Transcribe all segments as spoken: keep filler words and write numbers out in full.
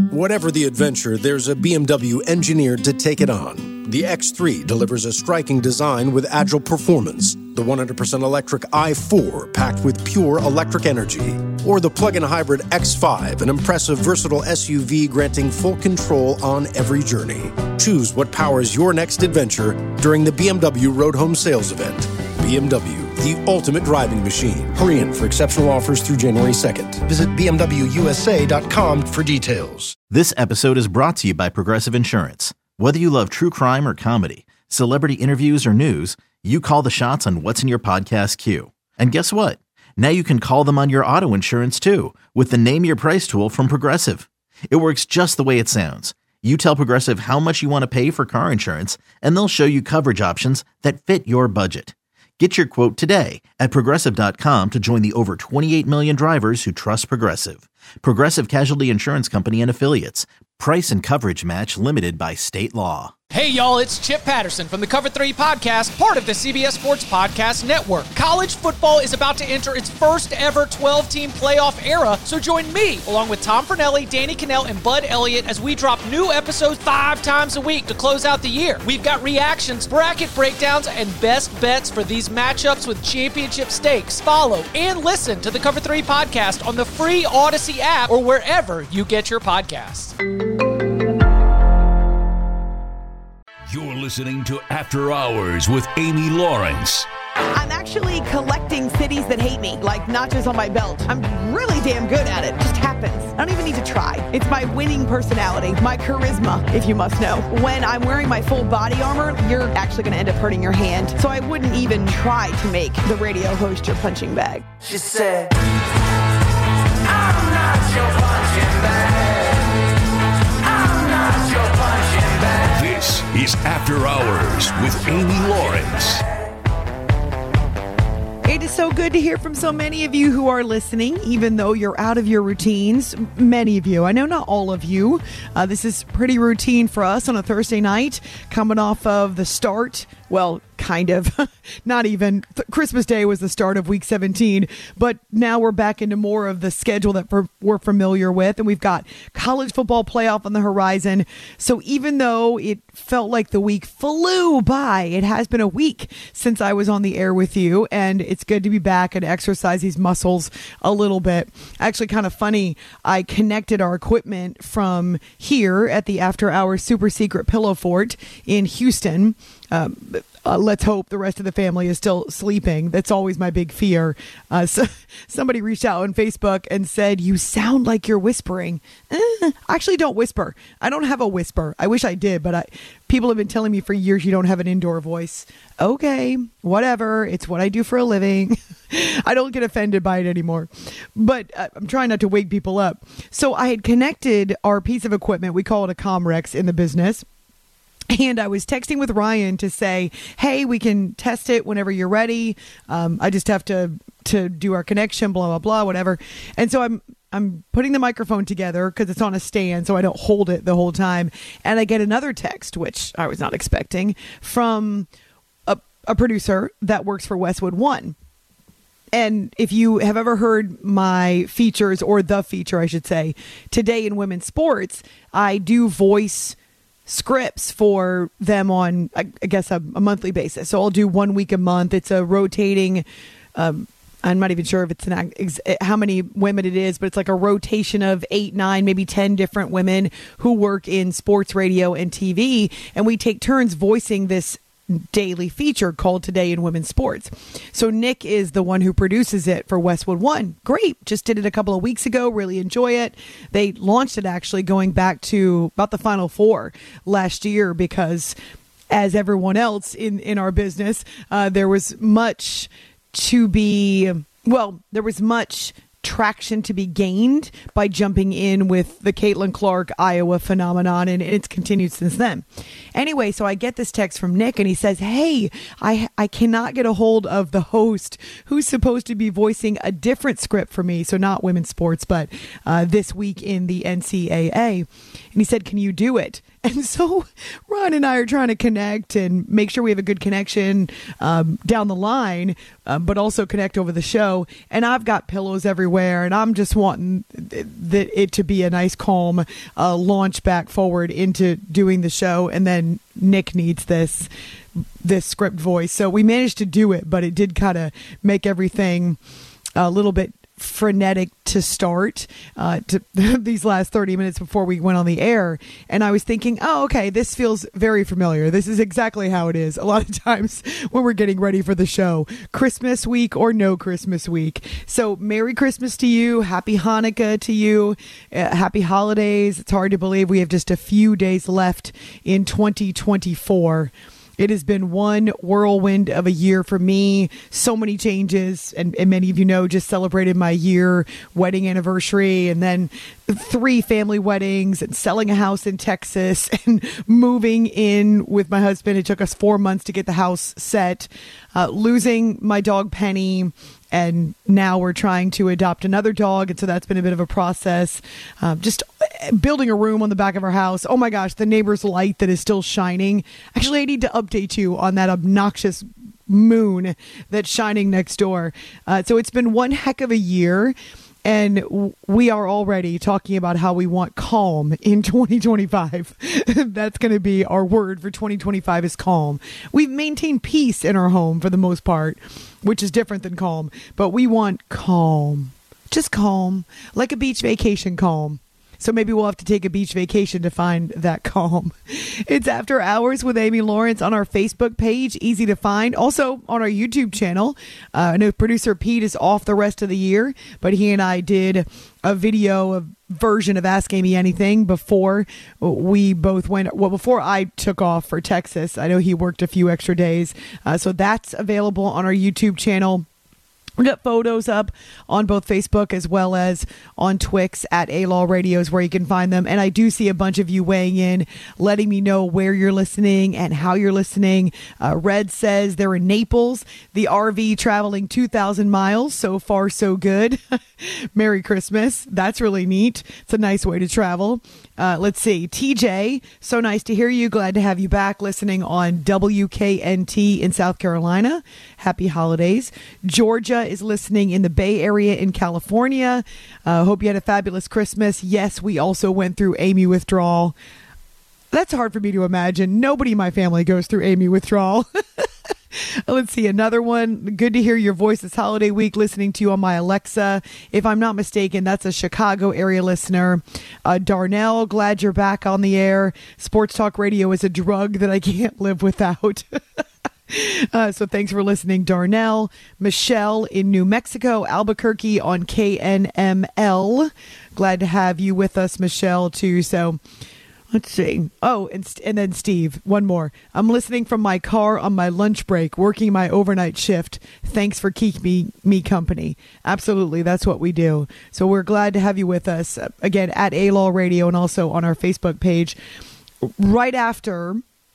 Whatever the adventure, there's a B M W engineered to take it on. The X three delivers a striking design with agile performance. The one hundred percent electric i four, packed with pure electric energy. Or the plug-in hybrid X five, an impressive, versatile S U V granting full control on every journey. Choose what powers your next adventure during the B M W Road Home Sales Event. B M W, the ultimate driving machine. Hurry in for exceptional offers through January second. Visit B M W U S A dot com for details. This episode is brought to you by Progressive Insurance. Whether you love true crime or comedy, celebrity interviews or news, you call the shots on what's in your podcast queue. And guess what? Now you can call them on your auto insurance too with the Name Your Price tool from Progressive. It works just the way it sounds. You tell Progressive how much you want to pay for car insurance, and they'll show you coverage options that fit your budget. Get your quote today at Progressive dot com to join the over twenty-eight million drivers who trust Progressive. Progressive Casualty Insurance Company and Affiliates. Price and coverage match limited by state law. Hey, y'all, it's Chip Patterson from the Cover three Podcast, part of the C B S Sports Podcast Network. College football is about to enter its first ever twelve-team playoff era, so join me, along with Tom Fornelli, Danny Cannell, and Bud Elliott, as we drop new episodes five times a week to close out the year. We've got reactions, bracket breakdowns, and best bets for these matchups with championship stakes. Follow and listen to the Cover three Podcast on the free Odyssey app or wherever you get your podcasts. You're listening to After Hours with Amy Lawrence. I'm actually collecting cities that hate me, like notches on my belt. I'm really damn good at it. It just happens. I don't even need to try. It's my winning personality, my charisma, if you must know. When I'm wearing my full body armor, you're actually going to end up hurting your hand. So I wouldn't even try to make the radio host your punching bag. She said, I'm not your punching bag. This is After Hours with Amy Lawrence. It is so good to hear from so many of you who are listening, even though you're out of your routines. Many of you. I know not all of you. Uh, this is pretty routine for us on a Thursday night, coming off of the start. Well, kind of. Not even. Christmas Day was the start of week seventeen, but now we're back into more of the schedule that we're familiar with, and we've got college football playoff on the horizon. So even though it felt like the week flew by, it has been a week since I was on the air with you, and it's good to be back and exercise these muscles a little bit. Actually, kind of funny, I connected our equipment from here at the After Hours Super Secret Pillow Fort in Houston. Um, uh, let's hope the rest of the family is still sleeping. That's always my big fear. Uh, so somebody reached out on Facebook and said, you sound like you're whispering. Eh, I actually don't whisper. I don't have a whisper. I wish I did, but I, people have been telling me for years you don't have an indoor voice. Okay, whatever. It's what I do for a living. I don't get offended by it anymore. But uh, I'm trying not to wake people up. So I had connected our piece of equipment. We call it a Comrex in the business. And I was texting with Ryan to say, hey, we can test it whenever you're ready. Um, I just have to to do our connection, blah, blah, blah, whatever. And so I'm I'm putting the microphone together because it's on a stand, so I don't hold it the whole time. And I get another text, which I was not expecting, from a, a producer that works for Westwood One. And if you have ever heard my features, or the feature, I should say, Today in Women's Sports, I do voice scripts for them on, I guess, a, a monthly basis. So I'll do one week a month. It's a rotating, um, I'm not even sure if it's an ex- how many women it is, but it's like a rotation of eight, nine, maybe ten different women who work in sports radio and T V. And we take turns voicing this daily feature called Today in Women's Sports. So Nick is the one who produces it for Westwood One. Great. Just did it a couple of weeks ago. Really enjoy it. They launched it actually going back to about the Final Four last year because, as everyone else in, in our business, uh, there was much to be, well, there was much traction to be gained by jumping in with the Caitlin Clark Iowa phenomenon, and it's continued since then. Anyway, so I get this text from Nick, and he says, hey, I I cannot get a hold of the host who's supposed to be voicing a different script for me, so not women's sports, but uh, this week in the N C double A. And he said, can you do it? And so Ron and I are trying to connect and make sure we have a good connection um, down the line, um, but also connect over the show. And I've got pillows everywhere. everywhere, and I'm just wanting th- th- it to be a nice, calm uh, launch back forward into doing the show. And then Nick needs this this script voice, so we managed to do it, but it did kind of make everything a little bit frenetic to start uh, to these last thirty minutes before we went on the air. And I was thinking, oh, okay, this feels very familiar. This is exactly how it is a lot of times when we're getting ready for the show, Christmas week or no Christmas week. So Merry Christmas to you. Happy Hanukkah to you. Uh, happy holidays. It's hard to believe we have just a few days left in twenty twenty-four. It has been one whirlwind of a year for me. So many changes. And, and many of you know, just celebrated my year wedding anniversary, and then three family weddings, and selling a house in Texas, and moving in with my husband. It took us four months to get the house set, uh, losing my dog Penny. And now we're trying to adopt another dog. And so that's been a bit of a process. Uh, just building a room on the back of our house. Oh my gosh, the neighbor's light that is still shining. Actually, I need to update you on that obnoxious moon that's shining next door. Uh, so it's been one heck of a year. And we are already talking about how we want calm in twenty twenty-five. That's going to be our word for twenty twenty-five is calm. We've maintained peace in our home for the most part, which is different than calm. But we want calm. Just calm. Like a beach vacation calm. So maybe we'll have to take a beach vacation to find that calm. It's After Hours with Amy Lawrence on our Facebook page. Easy to find. Also on our YouTube channel. Uh, I know producer Pete is off the rest of the year, but he and I did a video, a version of Ask Amy Anything before we both went, well, before I took off for Texas. I know he worked a few extra days. Uh, so that's available on our YouTube channel. We got photos up on both Facebook as well as on Twix at A-Law Radios, where you can find them. And I do see a bunch of you weighing in, letting me know where you're listening and how you're listening. Uh, Red says they're in Naples, the R V traveling two thousand miles. So far, so good. Merry Christmas. That's really neat. It's a nice way to travel. Uh, let's see. T J, so nice to hear you. Glad to have you back listening on W K N T in South Carolina. Happy holidays. Georgia is listening in the Bay Area in California. Uh, hope you had a fabulous Christmas. Yes, we also went through Amy withdrawal. That's hard for me to imagine. Nobody in my family goes through Amy withdrawal. Let's see, another one. Good to hear your voice this holiday week, listening to you on my Alexa. If I'm not mistaken, that's a Chicago area listener. Uh, Darnell, glad you're back on the air. Sports Talk Radio is a drug that I can't live without. Uh, so thanks for listening, Darnell. Michelle in New Mexico, Albuquerque on K N M L. Glad to have you with us, Michelle, too. So let's see. Oh, and, and then Steve, one more. I'm listening from my car on my lunch break, working my overnight shift. Thanks for keeping me, me company. Absolutely. That's what we do. So we're glad to have you with us, uh, again, at A-Law Radio and also on our Facebook page. Right after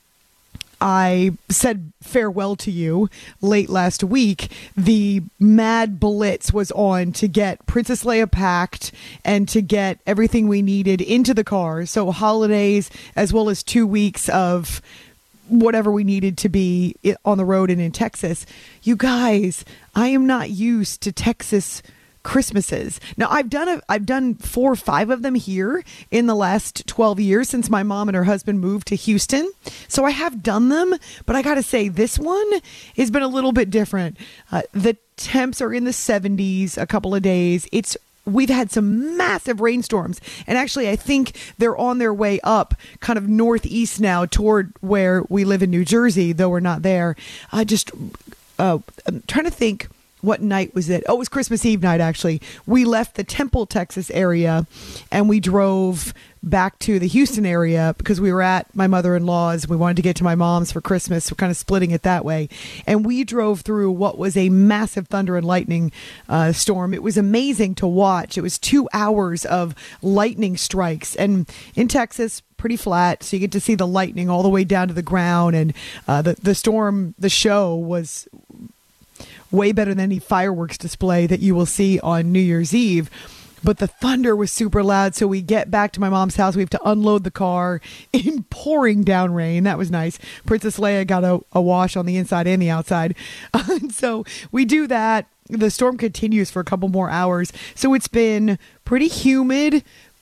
I said farewell to you late last week, the mad blitz was on to get Princess Leia packed and to get everything we needed into the car. So holidays, as well as two weeks of whatever we needed to be on the road and in Texas. You guys, I am not used to Texas Christmases. Now I've done a, I've done four or five of them here in the last twelve years since my mom and her husband moved to Houston. So I have done them, but I got to say this one has been a little bit different. Uh, the temps are in the seventies a couple of days. It's We've had some massive rainstorms, and actually I think they're on their way up kind of northeast now toward where we live in New Jersey, though we're not there. I just uh, I'm trying to think, what night was it? Oh, it was Christmas Eve night, actually. We left the Temple, Texas area, and we drove back to the Houston area because we were at my mother-in-law's. We wanted to get to my mom's for Christmas. We're kind of splitting it that way. And we drove through what was a massive thunder and lightning uh, storm. It was amazing to watch. It was two hours of lightning strikes. And in Texas, pretty flat, so you get to see the lightning all the way down to the ground. And uh, the, the storm, the show was way better than any fireworks display that you will see on New Year's Eve. But the thunder was super loud, so we get back to my mom's house. We have to unload the car in pouring down rain. That was nice. Princess Leia got a, a wash on the inside and the outside. And so we do that. the storm continues for a couple more hours. So it's been pretty humid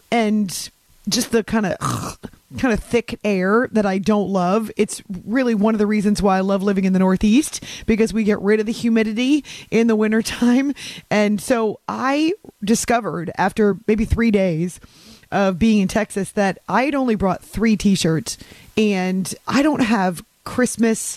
and just the kind of kind of thick air that I don't love. It's really one of the reasons why I love living in the Northeast, because we get rid of the humidity in the wintertime. And so I discovered after maybe three days of being in Texas that I had only brought three t-shirts, and I don't have Christmas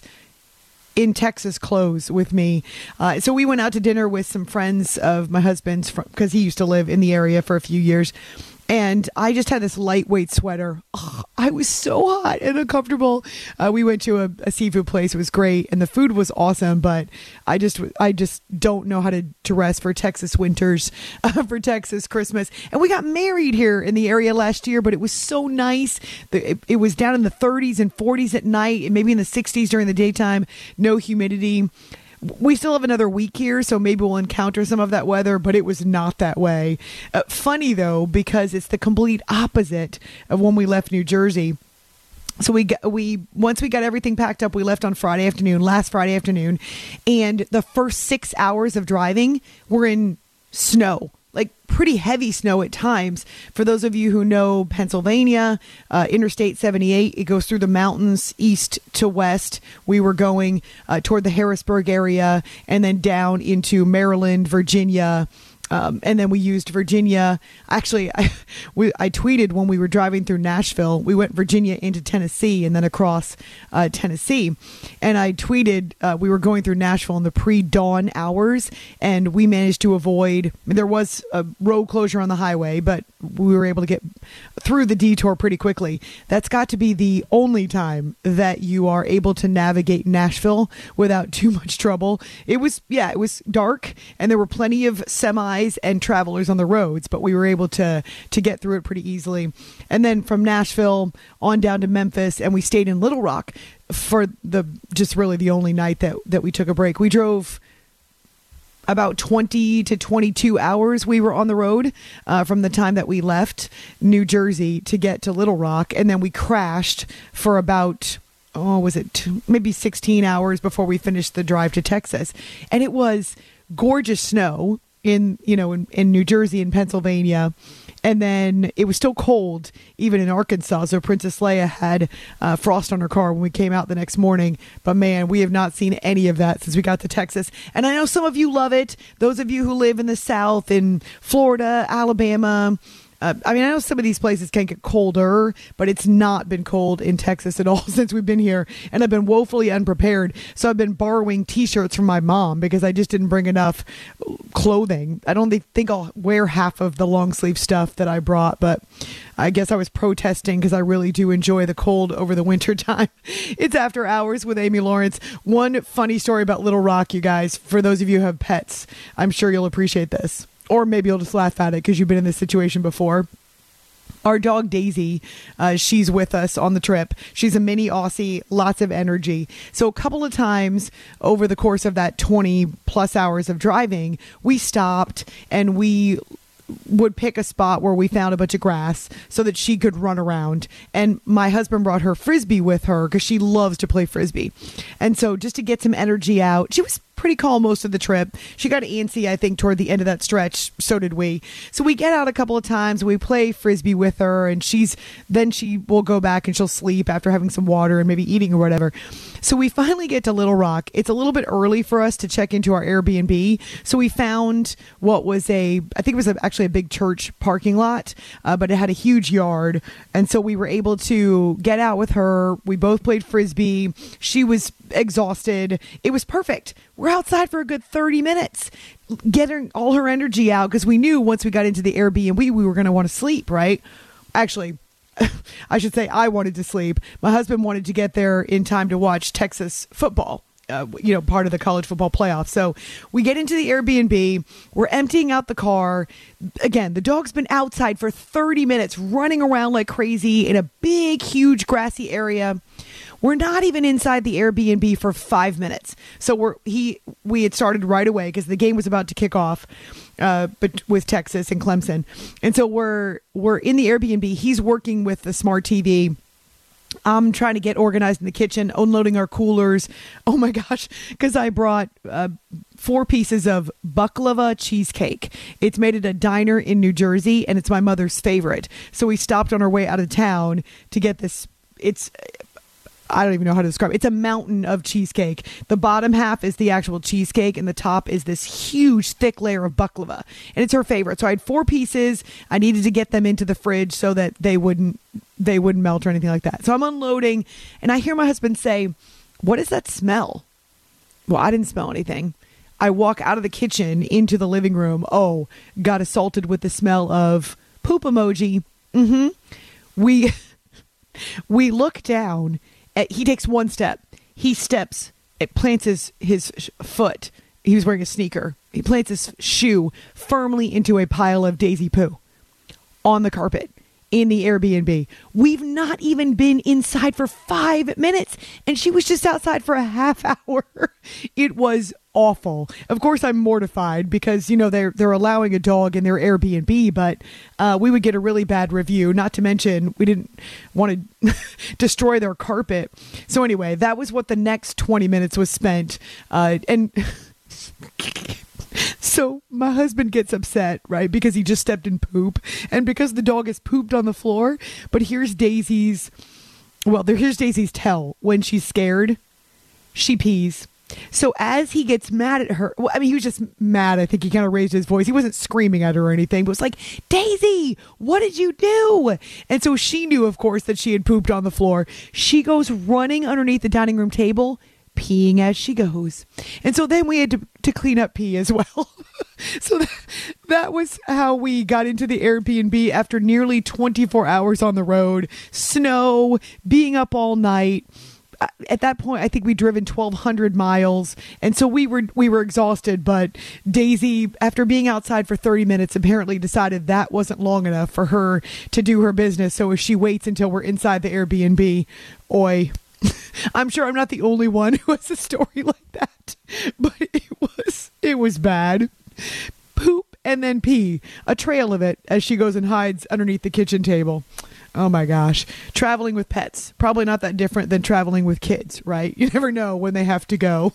in Texas clothes with me. Uh, so we went out to dinner with some friends of my husband's because he used to live in the area for a few years. And I just had this lightweight sweater. Oh, I was so hot and uncomfortable. Uh, we went to a, a seafood place. It was great. And the food was awesome. But I just I just don't know how to dress for Texas winters, uh, for Texas Christmas. And we got married here in the area last year. But it was so nice. The, it, it was down in the thirties and forties at night, and maybe in the sixties during the daytime. No humidity. We still have another week here, so maybe we'll encounter some of that weather, but it was not that way. Uh, funny, though, because it's the complete opposite of when we left New Jersey. So we got, we once we got everything packed up, we left on Friday afternoon, last Friday afternoon, and the first six hours of driving were in snow. Like pretty heavy snow at times. For those of you who know Pennsylvania, uh, Interstate seventy-eight, it goes through the mountains east to west. We were going uh, toward the Harrisburg area and then down into Maryland, Virginia. Um, and then we used Virginia. Actually, I, we, I tweeted when we were driving through Nashville, we went Virginia into Tennessee and then across uh, Tennessee. And I tweeted, uh, we were going through Nashville in the pre-dawn hours, and we managed to avoid, there was a road closure on the highway, but we were able to get through the detour pretty quickly. That's got to be the only time that you are able to navigate Nashville without too much trouble. It was, yeah, it was dark, and there were plenty of semis and travelers on the roads, but we were able to to get through it pretty easily. And then from Nashville on down to Memphis, and we stayed in Little Rock for the just really the only night that that we took a break. We drove about twenty to twenty-two hours we were on the road uh, from the time that we left New Jersey to get to Little Rock, and then we crashed for about oh was it two, maybe sixteen hours before we finished the drive to Texas. And it was gorgeous snow in, you know, in, in New Jersey and Pennsylvania. And then it was still cold, even in Arkansas. So Princess Leia had uh, frost on her car when we came out the next morning. But man, we have not seen any of that since we got to Texas. And I know some of you love it. Those of you who live in the South, in Florida, Alabama. Uh, I mean, I know some of these places can get colder, but it's not been cold in Texas at all since we've been here. And I've been woefully unprepared. So I've been borrowing T-shirts from my mom because I just didn't bring enough clothing. I don't think I'll wear half of the long sleeve stuff that I brought, but I guess I was protesting because I really do enjoy the cold over the winter time. It's After Hours with Amy Lawrence. One funny story about Little Rock, you guys, for those of you who have pets, I'm sure you'll appreciate this. Or maybe you'll just laugh at it because you've been in this situation before. Our dog Daisy, uh, she's with us on the trip. She's a mini Aussie, lots of energy. So a couple of times over the course of that twenty plus hours of driving, we stopped and we would pick a spot where we found a bunch of grass so that she could run around. And my husband brought her Frisbee with her because she loves to play Frisbee. And so just to get some energy out, she was pretty calm most of the trip. She got antsy, I think, toward the end of that stretch. So did we. So we get out a couple of times. We play Frisbee with her, and she's then she will go back and she'll sleep after having some water and maybe eating or whatever. So we finally get to Little Rock. It's a little bit early for us to check into our Airbnb. So we found what was a, I think it was a, actually a big church parking lot, uh, but it had a huge yard. And so we were able to get out with her. We both played Frisbee. She was exhausted. It was perfect. We're outside for a good thirty minutes, getting all her energy out because we knew once we got into the Airbnb, we were going to want to sleep, right? Actually, I should say I wanted to sleep. My husband wanted to get there in time to watch Texas football, uh, you know, part of the college football playoff. So we get into the Airbnb. We're emptying out the car. Again, the dog's been outside for thirty minutes, running around like crazy in a big, huge grassy area. We're not even inside the Airbnb for five minutes. So we're he we had started right away because the game was about to kick off uh, but with Texas and Clemson. And so we're we're in the Airbnb. He's working with the smart T V. I'm trying to get organized in the kitchen, unloading our coolers. Oh my gosh, because I brought uh, four pieces of baklava cheesecake. It's made at a diner in New Jersey, and it's my mother's favorite. So we stopped on our way out of town to get this. It's, I don't even know how to describe it. It's a mountain of cheesecake. The bottom half is the actual cheesecake, and the top is this huge, thick layer of baklava. And it's her favorite. So I had four pieces. I needed to get them into the fridge so that they wouldn't they wouldn't melt or anything like that. So I'm unloading, and I hear my husband say, "What is that smell?" Well, I didn't smell anything. I walk out of the kitchen into the living room. Oh, got assaulted with the smell of poop emoji. Mm-hmm. We we look down. He takes one step. He steps. It plants his, his foot. He was wearing a sneaker. He plants his shoe firmly into a pile of Daisy poo on the carpet in the Airbnb. We've not even been inside for five minutes, and she was just outside for a half hour. It was awful. Of course, I'm mortified because, you know, they're they're allowing a dog in their Airbnb, but uh, we would get a really bad review. Not to mention, we didn't want to destroy their carpet. So anyway, that was what the next twenty minutes was spent. Uh, and so my husband gets upset, right, because he just stepped in poop, and because the dog has pooped on the floor. But here's Daisy's, well, there, here's Daisy's tell when she's scared. She pees. So as he gets mad at her, well, I mean, he was just mad. I think he kind of raised his voice. He wasn't screaming at her or anything, but was like, "Daisy, what did you do?" And so she knew, of course, that she had pooped on the floor. She goes running underneath the dining room table, peeing as she goes. And so then we had to, to clean up pee as well. So that, that was how we got into the Airbnb after nearly twenty-four hours on the road, snow, being up all night. At that point, I think we'd driven twelve hundred miles, and so we were we were exhausted. But Daisy, after being outside for thirty minutes, apparently decided that wasn't long enough for her to do her business. So if she waits until we're inside the Airbnb, oi, I'm sure I'm not the only one who has a story like that. But it was it was bad. Poop and then pee, a trail of it as she goes and hides underneath the kitchen table. Oh my gosh. Traveling with pets. Probably not that different than traveling with kids, right? You never know when they have to go.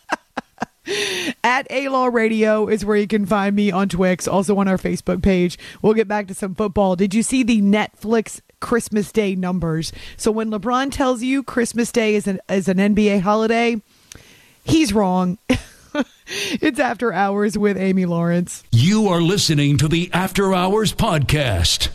At A-Law Radio is where you can find me on Twix, also on our Facebook page. We'll get back to some football. Did you see the Netflix Christmas Day numbers? So when LeBron tells you Christmas Day is an, is an N B A holiday, he's wrong. It's After Hours with Amy Lawrence. You are listening to the After Hours Podcast.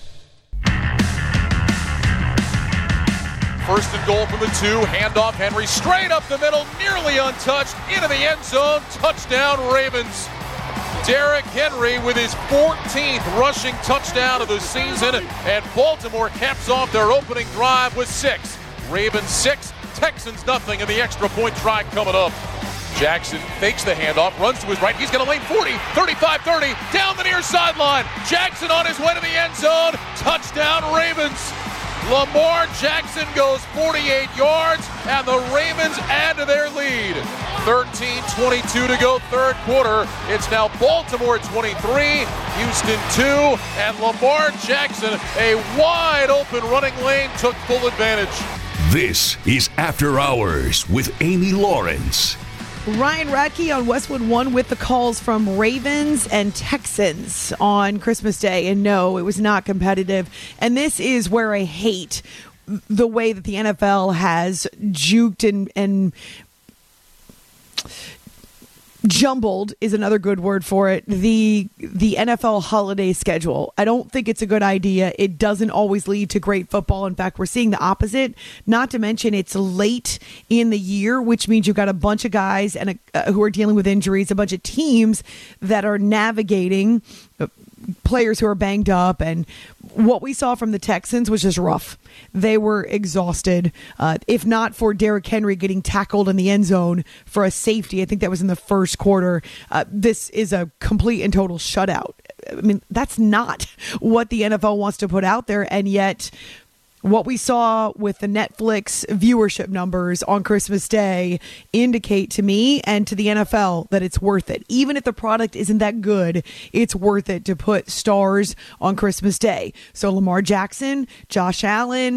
First and goal from the two. Handoff. Henry straight up the middle, nearly untouched, into the end zone. Touchdown, Ravens. Derrick Henry with his fourteenth rushing touchdown of the season, and Baltimore caps off their opening drive with six. Ravens six, Texans nothing, and the extra point try coming up. Jackson fakes the handoff, runs to his right. He's going to lane forty, thirty-five thirty, down the near sideline. Jackson on his way to the end zone. Touchdown, Ravens. Lamar Jackson goes forty-eight yards, and the Ravens add to their lead. thirteen twenty-two to go, third quarter. It's now Baltimore twenty-three, Houston two, and Lamar Jackson, a wide open running lane, took full advantage. This is After Hours with Amy Lawrence. Ryan Radke on Westwood One with the calls from Ravens and Texans on Christmas Day. And no, it was not competitive. And this is where I hate the way that the N F L has juked and, and jumbled is another good word for it. The the N F L holiday schedule. I don't think it's a good idea. It doesn't always lead to great football. In fact, we're seeing the opposite. Not to mention it's late in the year, which means you've got a bunch of guys and a, uh, who are dealing with injuries, a bunch of teams that are navigating uh, players who are banged up, and what we saw from the Texans was just rough. They were exhausted. Uh, if not for Derrick Henry getting tackled in the end zone for a safety, I think that was in the first quarter, uh, this is a complete and total shutout. I mean, that's not what the N F L wants to put out there, and yet what we saw with the Netflix viewership numbers on Christmas Day indicate to me and to the N F L that it's worth it. Even if the product isn't that good, it's worth it to put stars on Christmas Day. So Lamar Jackson, Josh Allen,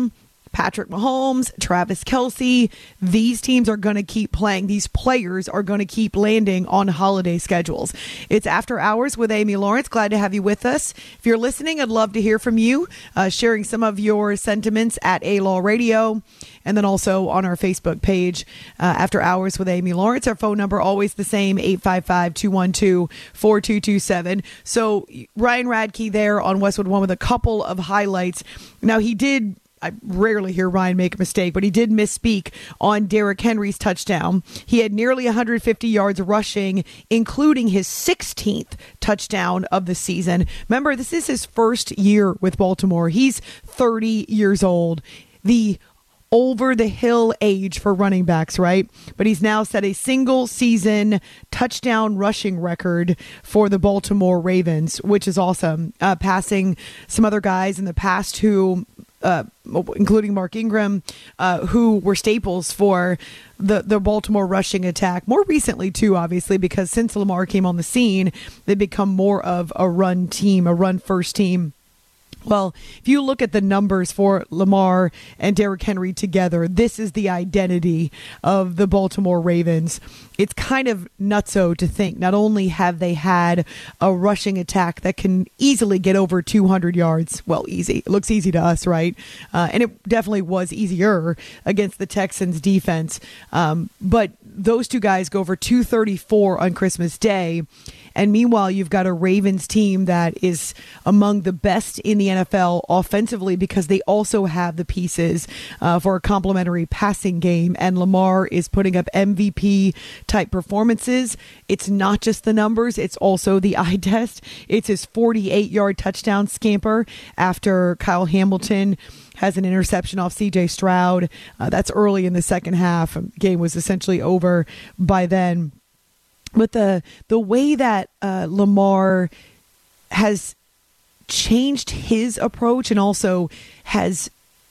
Patrick Mahomes, Travis Kelce, these teams are going to keep playing. These players are going to keep landing on holiday schedules. It's After Hours with Amy Lawrence. Glad to have you with us. If you're listening, I'd love to hear from you, uh, sharing some of your sentiments at A-Law Radio, and then also on our Facebook page, uh, After Hours with Amy Lawrence. Our phone number, always the same, eight five five, two one two, four two two seven. So Ryan Radke there on Westwood One with a couple of highlights. Now, he did... I rarely hear Ryan make a mistake, but he did misspeak on Derrick Henry's touchdown. He had nearly one hundred fifty yards rushing, including his sixteenth touchdown of the season. Remember, this is his first year with Baltimore. He's thirty years old. The over the hill age for running backs, right? But he's now set a single season touchdown rushing record for the Baltimore Ravens, which is awesome. Uh, passing some other guys in the past who... Uh, including Mark Ingram, uh, who were staples for the, the Baltimore rushing attack. More recently, too, obviously, because since Lamar came on the scene, they've become more of a run team, a run-first team. Well, if you look at the numbers for Lamar and Derrick Henry together, this is the identity of the Baltimore Ravens. It's kind of nutso to think not only have they had a rushing attack that can easily get over two hundred yards. Well, easy. It looks easy to us, right? Uh, and it definitely was easier against the Texans defense. Um, but those two guys go over two thirty-four on Christmas Day. And meanwhile, you've got a Ravens team that is among the best in the N F L offensively because they also have the pieces uh, for a complementary passing game. And Lamar is putting up M V P type performances. It's not just the numbers. It's also the eye test. It's his forty-eight yard touchdown scamper after Kyle Hamilton has an interception off C J Stroud. Uh, that's early in the second half. The game was essentially over by then. But the the way that uh, Lamar has changed his approach and also has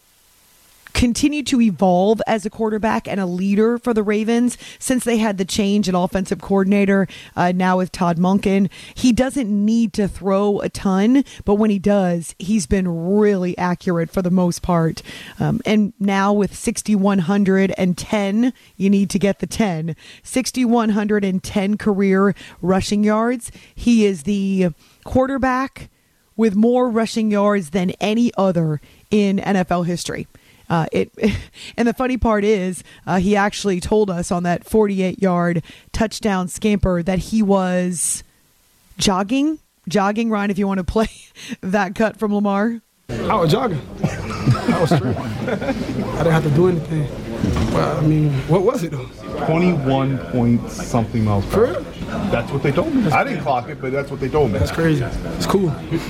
continued to evolve as a quarterback and a leader for the Ravens since they had the change in offensive coordinator uh, now with Todd Monken. He doesn't need to throw a ton, but when he does, he's been really accurate for the most part. Um, and now with six thousand one hundred ten, you need to get the ten, six thousand one hundred ten career rushing yards. He is the quarterback with more rushing yards than any other in N F L history. Uh, it, and the funny part is, uh, he actually told us on that forty-eight yard touchdown scamper that he was jogging. Jogging, Ryan, if you want to play that cut from Lamar. I was jogging. I was straight. I didn't have to do anything. Well, I mean, what was it though? twenty-one point something miles per hour. For real? That's what they told me. I didn't clock it, but that's what they told me. That's crazy. It's cool.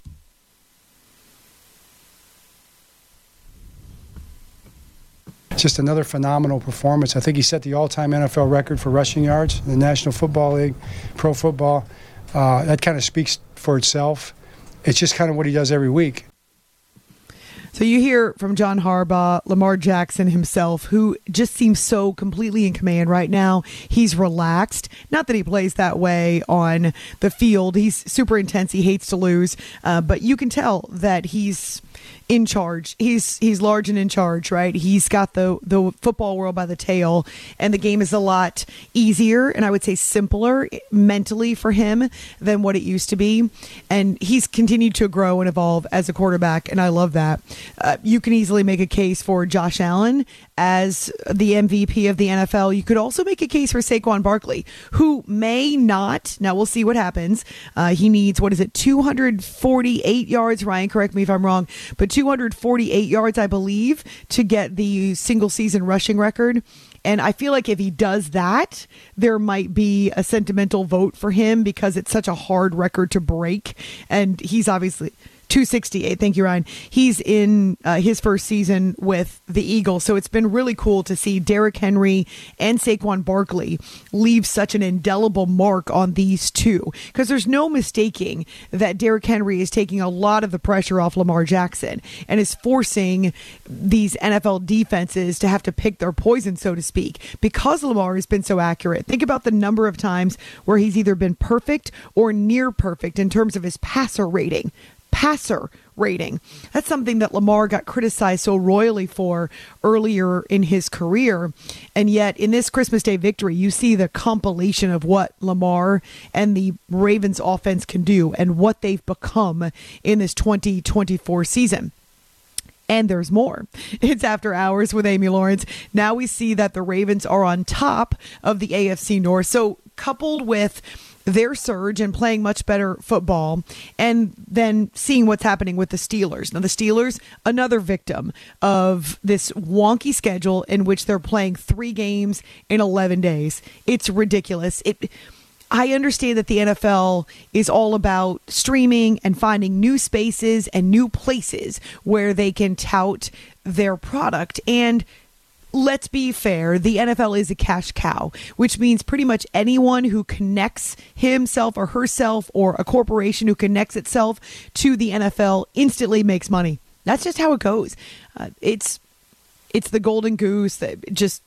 Just another phenomenal performance. I think he set the all-time N F L record for rushing yards in the National Football League, pro football. Uh, that kind of speaks for itself. It's just kind of what he does every week. So you hear from John Harbaugh, Lamar Jackson himself, who just seems so completely in command right now. He's relaxed. Not that he plays that way on the field. He's super intense. He hates to lose. Uh, but you can tell that he's in charge. He's he's large and in charge, right? He's got the, the football world by the tail, and the game is a lot easier and I would say simpler mentally for him than what it used to be. And he's continued to grow and evolve as a quarterback, and I love that. Uh, you can easily make a case for Josh Allen as the M V P of the N F L. You could also make a case for Saquon Barkley, who may not, now we'll see what happens. Uh, he needs, what is it, two hundred forty-eight yards, Ryan, correct me if I'm wrong, but two hundred forty-eight yards, I believe, to get the single season rushing record. And I feel like if he does that, there might be a sentimental vote for him because it's such a hard record to break. And he's obviously two sixty-eight. Thank you, Ryan. He's in uh, his first season with the Eagles. So it's been really cool to see Derrick Henry and Saquon Barkley leave such an indelible mark on these two. Because there's no mistaking that Derrick Henry is taking a lot of the pressure off Lamar Jackson and is forcing these N F L defenses to have to pick their poison, so to speak, because Lamar has been so accurate. Think about the number of times where he's either been perfect or near perfect in terms of his passer rating. Passer rating. That's something that Lamar got criticized so royally for earlier in his career. And yet in this Christmas Day victory, you see the compilation of what Lamar and the Ravens offense can do and what they've become in this twenty twenty-four season. And there's more. It's After Hours with Amy Lawrence. Now we see that the Ravens are on top of the A F C North. So coupled with their surge and playing much better football, and then seeing what's happening with the Steelers. Now the Steelers, another victim of this wonky schedule in which they're playing three games in eleven days. It's ridiculous. It. I understand that the N F L is all about streaming and finding new spaces and new places where they can tout their product. And let's be fair, the N F L is a cash cow, which means pretty much anyone who connects himself or herself, or a corporation who connects itself to the N F L, instantly makes money. That's just how it goes. Uh, it's it's the golden goose that just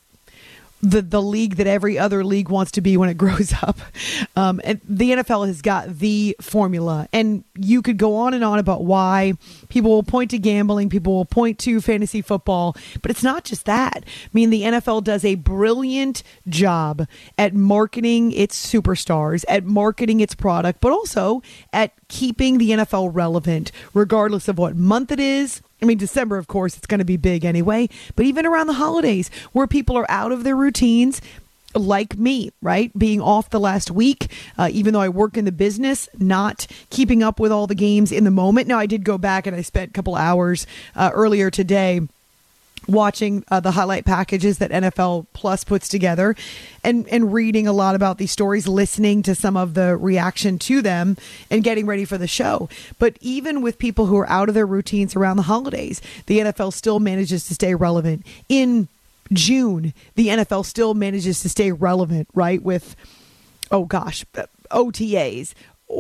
the the league that every other league wants to be when it grows up. Um, and the N F L has got the formula. And you could go on and on about why. People will point to gambling. People will point to fantasy football. But it's not just that. I mean, the N F L does a brilliant job at marketing its superstars, at marketing its product, but also at keeping the N F L relevant, regardless of what month it is. I mean, December, of course, it's going to be big anyway, but even around the holidays where people are out of their routines, like me, right? Being off the last week, uh, even though I work in the business, not keeping up with all the games in the moment. Now, I did go back and I spent a couple hours uh, earlier today watching uh, the highlight packages that N F L Plus puts together, and, and reading a lot about these stories, listening to some of the reaction to them, and getting ready for the show. But even with people who are out of their routines around the holidays, the N F L still manages to stay relevant. In June, the N F L still manages to stay relevant, right? With, oh gosh, O T As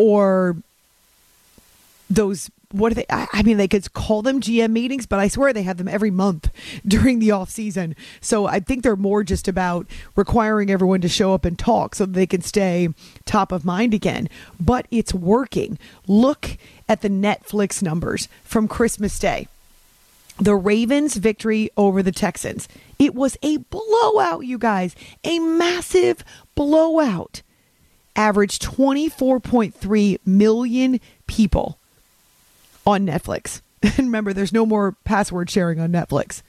or those, what are they? I mean, they could call them G M meetings, but I swear they have them every month during the off season. So I think they're more just about requiring everyone to show up and talk so that they can stay top of mind again. But it's working. Look at the Netflix numbers from Christmas Day. The Ravens' victory over the Texans. It was a blowout, you guys. A massive blowout. Averaged twenty-four point three million people on Netflix. And remember, there's no more password sharing on Netflix.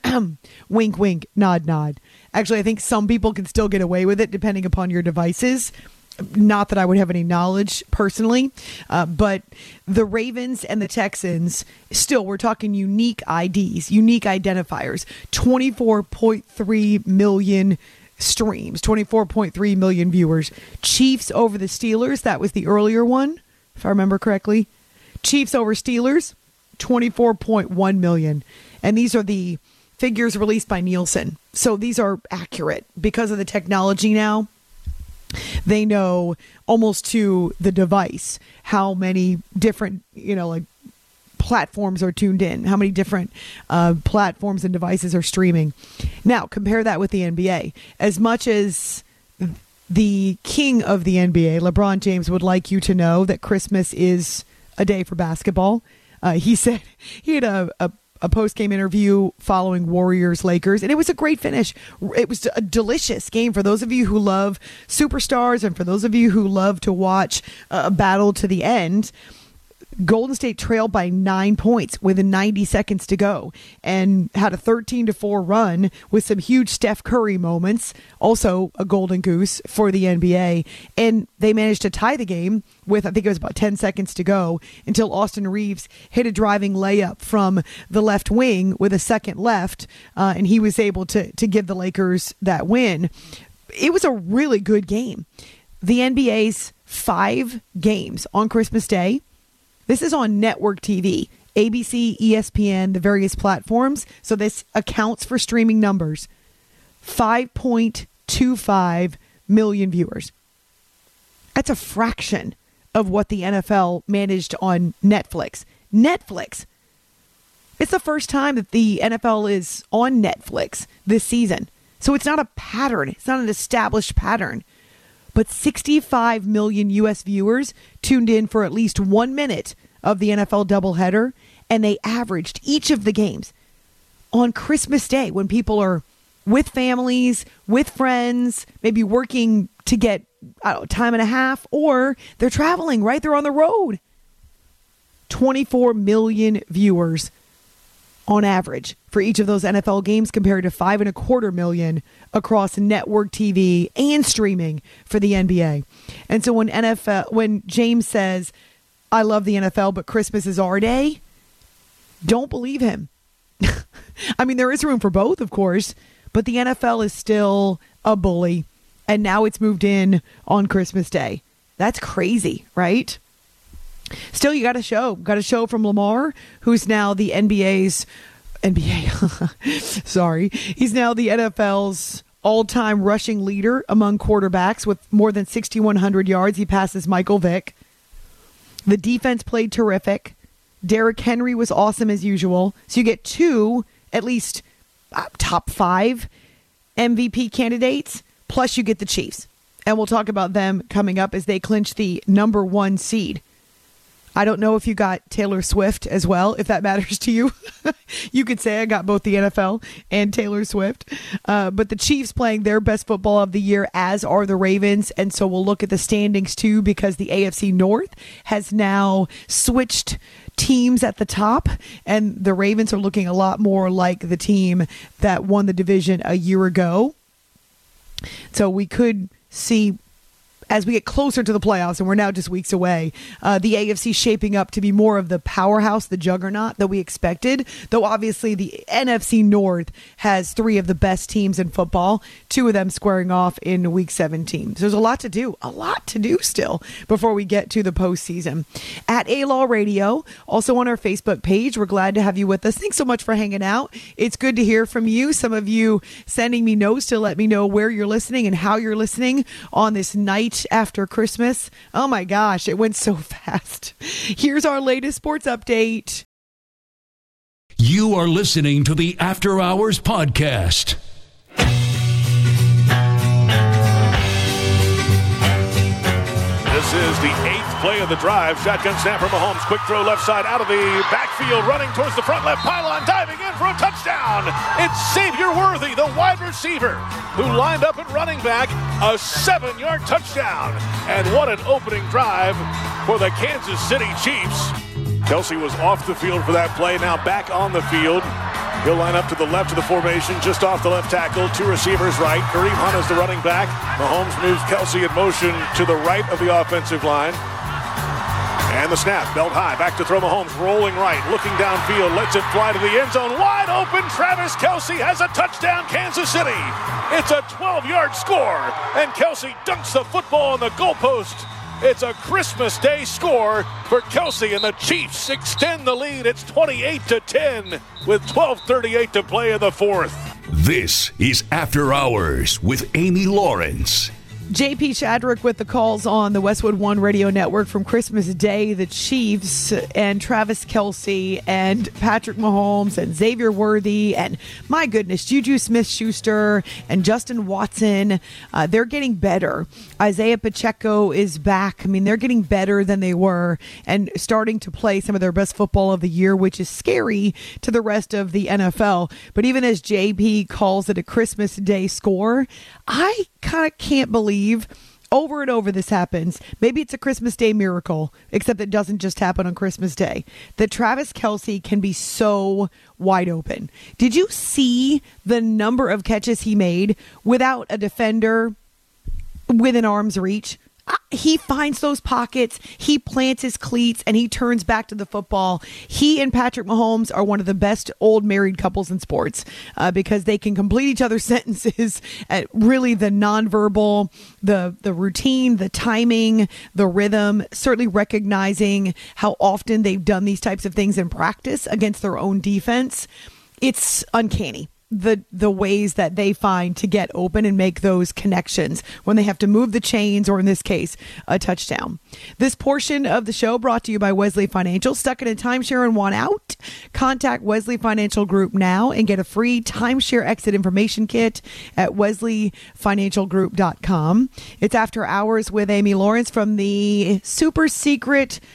Wink, wink, nod, nod. Actually, I think some people can still get away with it depending upon your devices. Not that I would have any knowledge personally, uh, but the Ravens and the Texans, still, we're talking unique I Ds, unique identifiers, twenty-four point three million streams, twenty-four point three million viewers. Chiefs over the Steelers, that was the earlier one, if I remember correctly. Chiefs over Steelers, twenty-four point one million. And these are the figures released by Nielsen. So these are accurate because of the technology now. They know almost to the device how many different, you know, like platforms are tuned in, how many different uh, platforms and devices are streaming. Now, compare that with the N B A. As much as the king of the N B A, LeBron James, would like you to know that Christmas is a day for basketball, uh, he said he had a, a a post-game interview following Warriors-Lakers, and it was a great finish. It was a delicious game for those of you who love superstars and for those of you who love to watch a battle to the end. Golden State trailed by nine points with ninety seconds to go and had a thirteen to four run with some huge Steph Curry moments, also a golden goose for the N B A. And they managed to tie the game with, I think it was about ten seconds to go, until Austin Reeves hit a driving layup from the left wing with a second left, uh, and he was able to, to give the Lakers that win. It was a really good game. The N B A's five games on Christmas Day. This is on network T V, A B C, E S P N, the various platforms. So this accounts for streaming numbers. five point two five million viewers. That's a fraction of what the N F L managed on Netflix. Netflix. It's the first time that the N F L is on Netflix this season. So it's not a pattern. It's not an established pattern. But sixty-five million U S viewers tuned in for at least one minute of the N F L doubleheader, and they averaged each of the games on Christmas Day when people are with families, with friends, maybe working to get I don't know, time and a half, or they're traveling, right? They're on the road. twenty-four million viewers on average for each of those N F L games compared to five and a quarter million across network T V and streaming for the N B A. And so when N F L, when James says, I love the N F L, but Christmas is our day, don't believe him. I mean, there is room for both, of course, but the N F L is still a bully, and now it's moved in on Christmas Day. That's crazy, right? Still, you got a show. Got a show from Lamar, who's now the N B A's N B A. Sorry. He's now the N F L's all-time rushing leader among quarterbacks with more than six thousand one hundred yards. He passes Michael Vick. The defense played terrific. Derrick Henry was awesome as usual. So you get two, at least uh, top five M V P candidates, plus you get the Chiefs. And we'll talk about them coming up as they clinch the number one seed. I don't know if you got Taylor Swift as well, if that matters to you. You could say I got both the N F L and Taylor Swift. Uh, but the Chiefs playing their best football of the year, as are the Ravens. And so we'll look at the standings too, because the A F C North has now switched teams at the top, and the Ravens are looking a lot more like the team that won the division a year ago. So we could see, as we get closer to the playoffs, and we're now just weeks away, uh, the A F C shaping up to be more of the powerhouse, the juggernaut that we expected, though obviously the N F C North has three of the best teams in football, two of them squaring off in week seventeen. So there's a lot to do, a lot to do still before we get to the postseason. At A-Law Radio, also on our Facebook page, we're glad to have you with us. Thanks so much for hanging out. It's good to hear from you. Some of you sending me notes to let me know where you're listening and how you're listening on this night after Christmas. Oh my gosh, it went so fast. Here's our latest sports update. You are listening to the After Hours Podcast. This is the eighth play of the drive. Shotgun snap from Mahomes. Quick throw left side out of the backfield, running towards the front left pylon, diving in for a touchdown. It's Xavier Worthy, the wide receiver, who lined up at running back. A seven-yard touchdown. And what an opening drive for the Kansas City Chiefs. Kelce was off the field for that play, now back on the field. He'll line up to the left of the formation, just off the left tackle. Two receivers right. Kareem Hunt is the running back. Mahomes moves Kelce in motion to the right of the offensive line. And the snap, belt high, back to throw. Mahomes rolling right, looking downfield, lets it fly to the end zone. Wide open, Travis Kelce has a touchdown, Kansas City. It's a twelve-yard score, and Kelce dunks the football on the goalpost. It's a Christmas Day score for Kelce, and the Chiefs extend the lead. It's twenty-eight to ten with twelve thirty-eight to play in the fourth. This is After Hours with Amy Lawrence. J P Shadrick with the calls on the Westwood One Radio Network from Christmas Day. The Chiefs and Travis Kelce and Patrick Mahomes and Xavier Worthy and, my goodness, Juju Smith-Schuster and Justin Watson. Uh, they're getting better. Isaiah Pacheco is back. I mean, they're getting better than they were and starting to play some of their best football of the year, which is scary to the rest of the N F L. But even as J P calls it a Christmas Day score, I kind of can't believe over and over this happens. Maybe it's a Christmas Day miracle, except it doesn't just happen on Christmas Day. That Travis Kelce can be so wide open. Did you see the number of catches he made without a defender within arm's reach? He finds those pockets, he plants his cleats, and he turns back to the football. He and Patrick Mahomes are one of the best old married couples in sports uh, because they can complete each other's sentences at really the nonverbal, the, the routine, the timing, the rhythm, certainly recognizing how often they've done these types of things in practice against their own defense. It's uncanny. the the ways that they find to get open and make those connections when they have to move the chains, or in this case, a touchdown. This portion of the show brought to you by Wesley Financial. Stuck in a timeshare and want out? Contact Wesley Financial Group now and get a free timeshare exit information kit at wesley financial group dot com. It's After Hours with Amy Lawrence from the super secret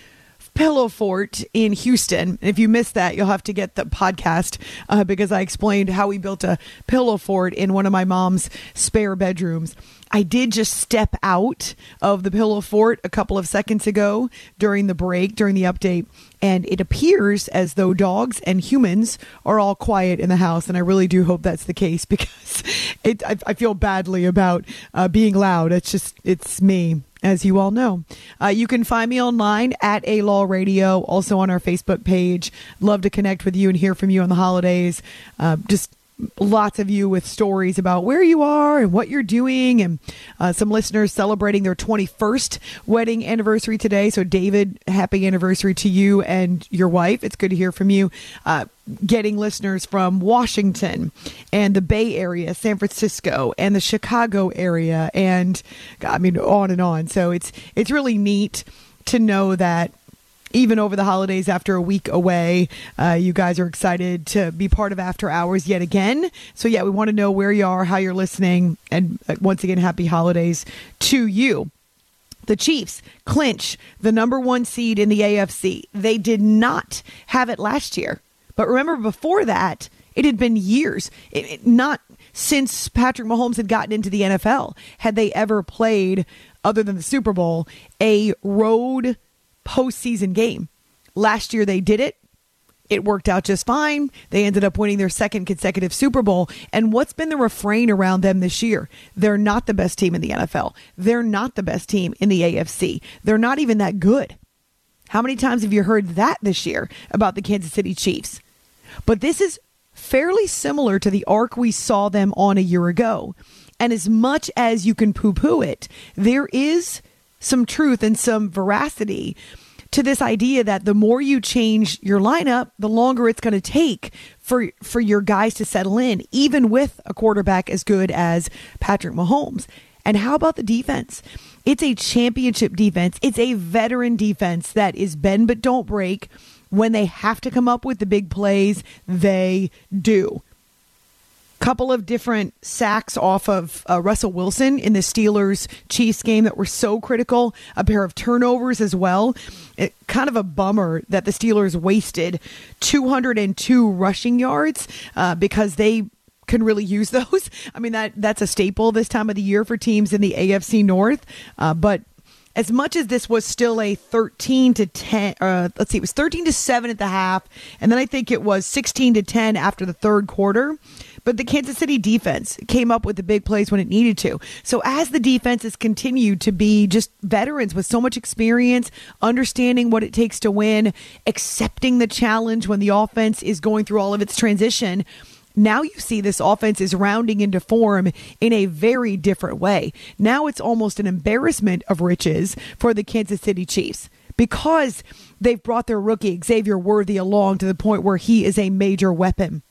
pillow fort in Houston. If you missed that, you'll have to get the podcast uh, because I explained how we built a pillow fort in one of my mom's spare bedrooms. I did just step out of the pillow fort a couple of seconds ago during the break, during the update, and it appears as though dogs and humans are all quiet in the house, and I really do hope that's the case because it, I, I feel badly about uh, being loud. It's just, it's me, as you all know. Uh, you can find me online at A Law Radio, also on our Facebook page. Love to connect with you and hear from you on the holidays. Uh, just lots of you with stories about where you are and what you're doing, and uh, some listeners celebrating their twenty-first wedding anniversary today. So David, happy anniversary to you and your wife. It's good to hear from you. Uh, getting listeners from Washington and the Bay Area, San Francisco and the Chicago area, and I mean on and on. So it's it's really neat to know that even over the holidays, after a week away, uh, you guys are excited to be part of After Hours yet again. So yeah, we want to know where you are, how you're listening, and uh, once again, happy holidays to you. The Chiefs clinch the number one seed in the A F C. They did not have it last year. But remember, before that, it had been years, it, it, not since Patrick Mahomes had gotten into the N F L, had they ever played, other than the Super Bowl, a road postseason game. Last year they did it. It worked out just fine. They ended up winning their second consecutive Super Bowl. And what's been the refrain around them this year? They're not the best team in the N F L. They're not the best team in the A F C. They're not even that good. How many times have you heard that this year about the Kansas City Chiefs? But this is fairly similar to the arc we saw them on a year ago. And as much as you can poo-poo it, there is some truth and some veracity to this idea that the more you change your lineup, the longer it's going to take for for your guys to settle in, even with a quarterback as good as Patrick Mahomes. And how about the defense? It's a championship defense. It's a veteran defense that is bend but don't break. When they have to come up with the big plays, they do. Couple of different sacks off of uh, Russell Wilson in the Steelers-Chiefs game that were so critical. A pair of turnovers as well. It, kind of a bummer that the Steelers wasted two hundred two rushing yards uh, because they can really use those. I mean, that that's a staple this time of the year for teams in the A F C North. Uh, but as much as this was still a thirteen to ten, uh, let's see, it was thirteen to seven at the half, and then I think it was sixteen to ten after the third quarter. But the Kansas City defense came up with the big plays when it needed to. So as the defense has continued to be just veterans with so much experience, understanding what it takes to win, accepting the challenge when the offense is going through all of its transition, now you see this offense is rounding into form in a very different way. Now it's almost an embarrassment of riches for the Kansas City Chiefs because they've brought their rookie Xavier Worthy along to the point where he is a major weapon.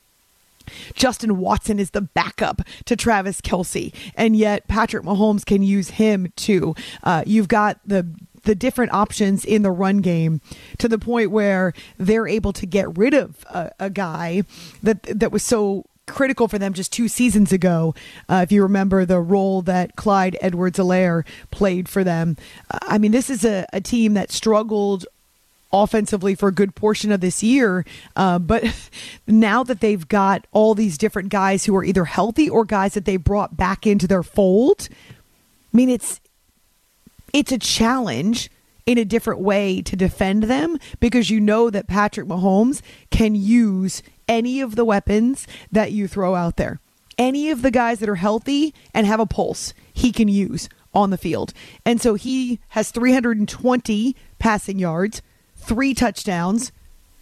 Justin Watson is the backup to Travis Kelce, and yet Patrick Mahomes can use him too. Uh, you've got the the different options in the run game to the point where they're able to get rid of a, a guy that that was so critical for them just two seasons ago. Uh, if you remember the role that Clyde Edwards-Helaire played for them. Uh, I mean, this is a, a team that struggled offensively for a good portion of this year. Uh, but now that they've got all these different guys who are either healthy or guys that they brought back into their fold, I mean, it's it's a challenge in a different way to defend them because you know that Patrick Mahomes can use any of the weapons that you throw out there. Any of the guys that are healthy and have a pulse, he can use on the field. And so he has three hundred twenty passing yards, three touchdowns,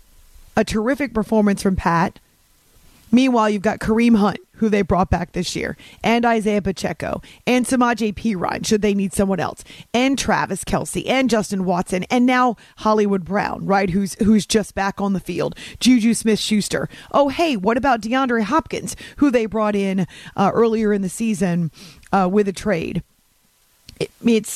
a terrific performance from Pat. Meanwhile, you've got Kareem Hunt, who they brought back this year, and Isaiah Pacheco, and Samaje Perine, should they need someone else, and Travis Kelce, and Justin Watson, and now Hollywood Brown, right, who's who's just back on the field, Juju Smith-Schuster. Oh, hey, what about DeAndre Hopkins, who they brought in uh, earlier in the season uh, with a trade? It, it's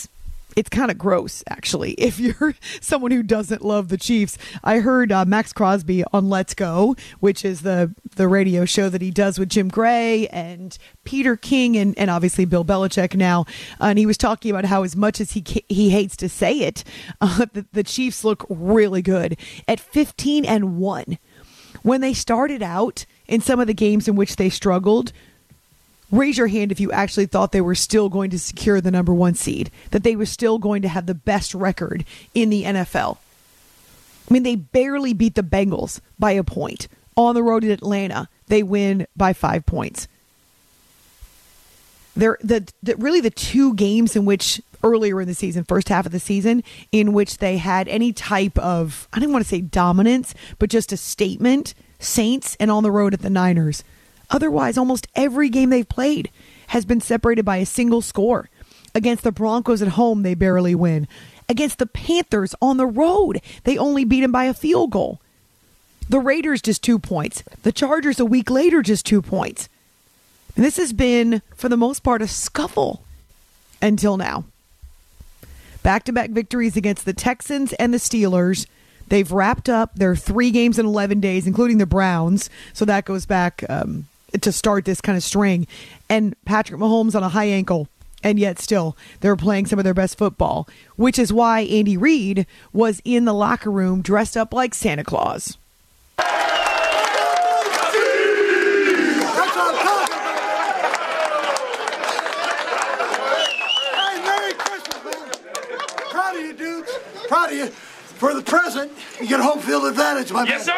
it's kind of gross, actually, if you're someone who doesn't love the Chiefs. I heard uh, Max Crosby on Let's Go, which is the, the radio show that he does with Jim Gray and Peter King and, and obviously Bill Belichick now. Uh, and he was talking about how, as much as he he hates to say it, uh, the, the Chiefs look really good at fifteen and one. When they started out in some of the games in which they struggled, raise your hand if you actually thought they were still going to secure the number one seed, that they were still going to have the best record in the N F L. I mean, they barely beat the Bengals by a point. On the road at Atlanta, they win by five points. They're the, the really the two games in which earlier in the season, first half of the season, in which they had any type of, I don't want to say dominance, but just a statement, Saints and on the road at the Niners. Otherwise, almost every game they've played has been separated by a single score. Against the Broncos at home, they barely win. Against the Panthers on the road, they only beat them by a field goal. The Raiders just two points. The Chargers a week later just two points. And this has been, for the most part, a scuffle until now. Back-to-back victories against the Texans and the Steelers. They've wrapped up their three games in eleven days, including the Browns. So that goes back um, to start this kind of string. And Patrick Mahomes on a high ankle. And yet still, they're playing some of their best football, which is why Andy Reid was in the locker room dressed up like Santa Claus. Proud of you. For the present, you get home field advantage, my man. Yes,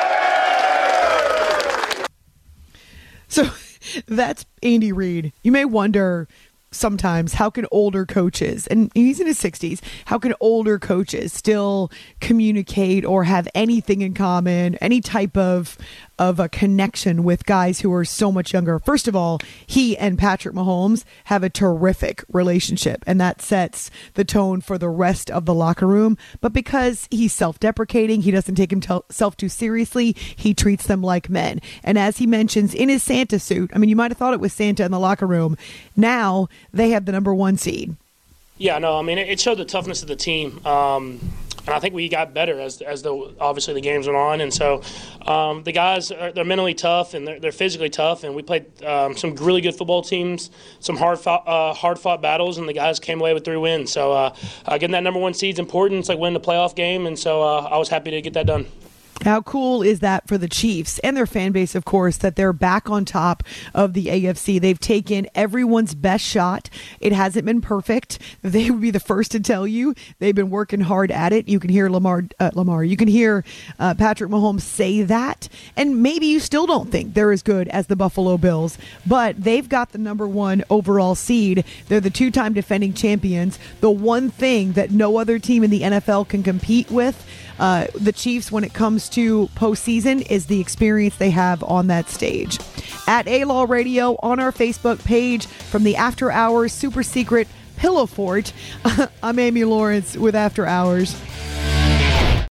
sir. So that's Andy Reid. You may wonder sometimes, how can older coaches, and he's in his sixties, how can older coaches still communicate or have anything in common, any type of of a connection with guys who are so much younger? First of all, he and Patrick Mahomes have a terrific relationship, and that sets the tone for the rest of the locker room. But because he's self-deprecating, he doesn't take himself too seriously, he treats them like men. And as he mentions in his Santa suit, I mean, you might have thought it was Santa in the locker room. Now they have the number one seed. Yeah, no, I mean, it showed the toughness of the team. Um, and I think we got better as as the obviously the games went on. And so um, the guys, are, they're mentally tough and they're, they're physically tough. And we played um, some really good football teams, some hard fought, uh, hard fought battles, and the guys came away with three wins. So uh, uh, getting that number one seed is important. It's like winning a playoff game. And so uh, I was happy to get that done. How cool is that for the Chiefs and their fan base, of course, that they're back on top of the A F C? They've taken everyone's best shot. It hasn't been perfect. They would be the first to tell you they've been working hard at it. You can hear Lamar, uh, Lamar. You can hear uh, Patrick Mahomes say that. And maybe you still don't think they're as good as the Buffalo Bills, but they've got the number one overall seed. They're the two-time defending champions. The one thing that no other team in the N F L can compete with, Uh, the Chiefs, when it comes to postseason, is the experience they have on that stage. At A-Law Radio, on our Facebook page, from the After Hours Super Secret Pillow Fort, I'm Amy Lawrence with After Hours.